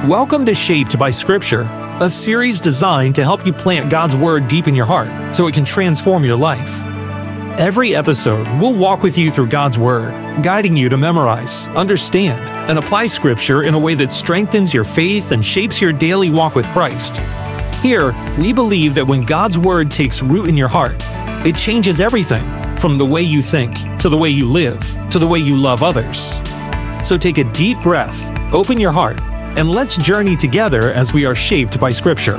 Welcome to Shaped by Scripture, a series designed to help you plant God's Word deep in your heart so it can transform your life. Every episode, we'll walk with you through God's Word, guiding you to memorize, understand, and apply Scripture in a way that strengthens your faith and shapes your daily walk with Christ. Here, we believe that when God's Word takes root in your heart, it changes everything, from the way you think, to the way you live, to the way you love others. So take a deep breath, open your heart, and let's journey together as we are shaped by Scripture.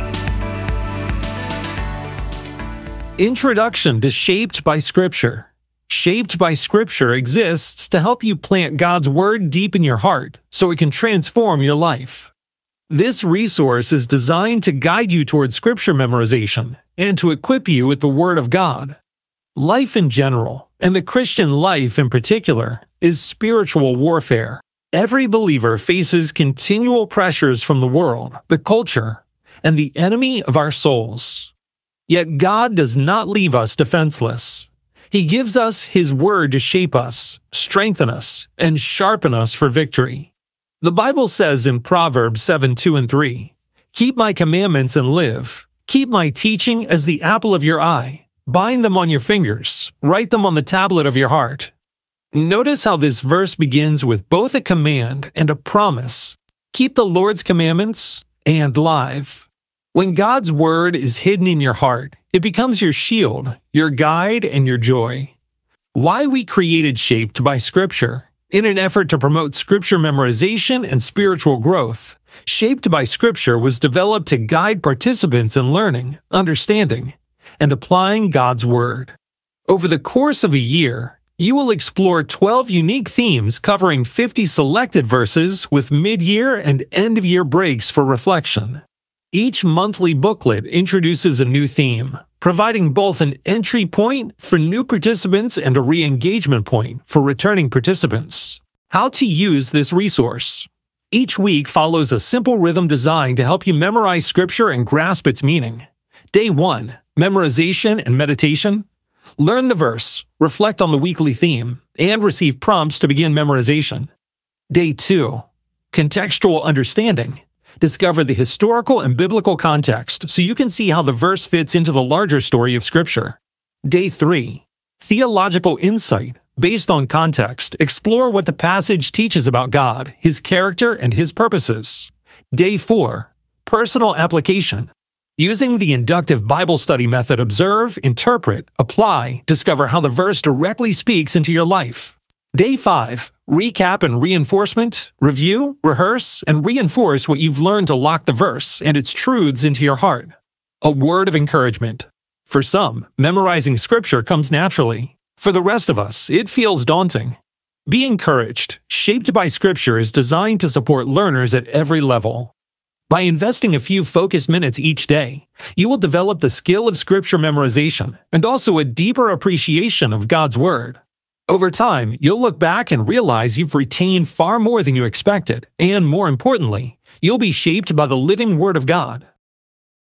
Introduction to Shaped by Scripture. Shaped by Scripture exists to help you plant God's Word deep in your heart so it can transform your life. This resource is designed to guide you toward Scripture memorization and to equip you with the Word of God. Life in general, and the Christian life in particular, is spiritual warfare. Every believer faces continual pressures from the world, the culture, and the enemy of our souls. Yet God does not leave us defenseless. He gives us His Word to shape us, strengthen us, and sharpen us for victory. The Bible says in Proverbs 7:2-3, "Keep my commandments and live. Keep my teaching as the apple of your eye. Bind them on your fingers. Write them on the tablet of your heart." Notice how this verse begins with both a command and a promise. Keep the Lord's commandments and live. When God's Word is hidden in your heart, it becomes your shield, your guide, and your joy. Why we created Shaped by Scripture. In an effort to promote Scripture memorization and spiritual growth, Shaped by Scripture was developed to guide participants in learning, understanding, and applying God's Word. Over the course of a year, you will explore 12 unique themes covering 50 selected verses with mid-year and end-of-year breaks for reflection. Each monthly booklet introduces a new theme, providing both an entry point for new participants and a re-engagement point for returning participants. How to use this resource. Each week follows a simple rhythm designed to help you memorize Scripture and grasp its meaning. Day 1, memorization and meditation. Learn the verse, reflect on the weekly theme, and receive prompts to begin memorization. Day 2, contextual understanding. Discover the historical and biblical context so you can see how the verse fits into the larger story of Scripture. Day 3, theological insight. Based on context, explore what the passage teaches about God, His character, and His purposes. Day 4, personal application. Using the inductive Bible study method, observe, interpret, apply, discover how the verse directly speaks into your life. Day 5, recap and reinforcement, review, rehearse, and reinforce what you've learned to lock the verse and its truths into your heart. A word of encouragement. For some, memorizing Scripture comes naturally. For the rest of us, it feels daunting. Be encouraged. Shaped by Scripture is designed to support learners at every level. By investing a few focused minutes each day, you will develop the skill of Scripture memorization and also a deeper appreciation of God's Word. Over time, you'll look back and realize you've retained far more than you expected, and more importantly, you'll be shaped by the living Word of God,